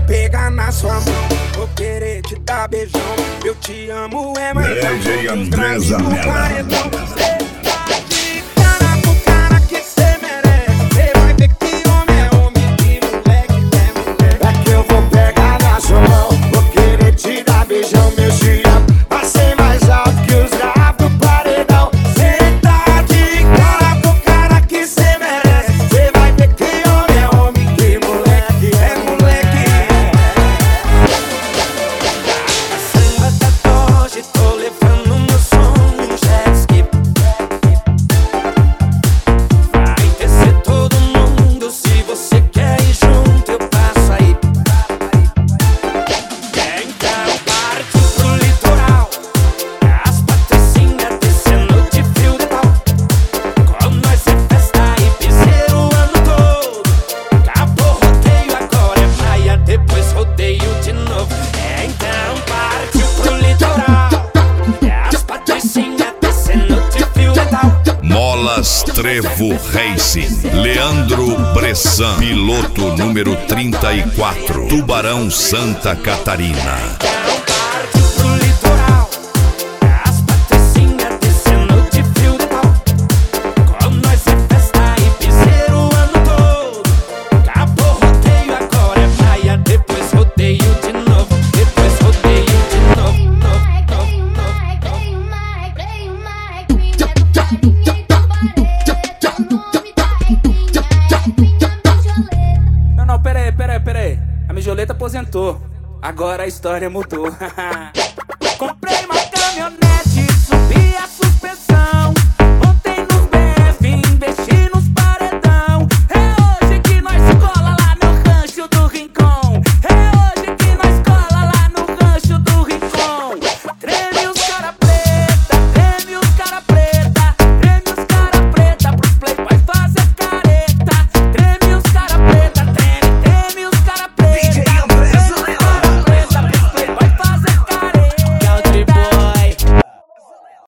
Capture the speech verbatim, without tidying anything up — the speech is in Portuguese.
pegar na sua mão, vou querer te dar beijão. Eu te amo, é mais D J André Zanella. Molas Trevo Racing, Leandro Bressan, piloto número trinta e quatro, Tubarão, Santa Catarina. Não, não, pera aí, pera aí, pera aí. A Mijoleta aposentou. Agora a história mudou. Comprei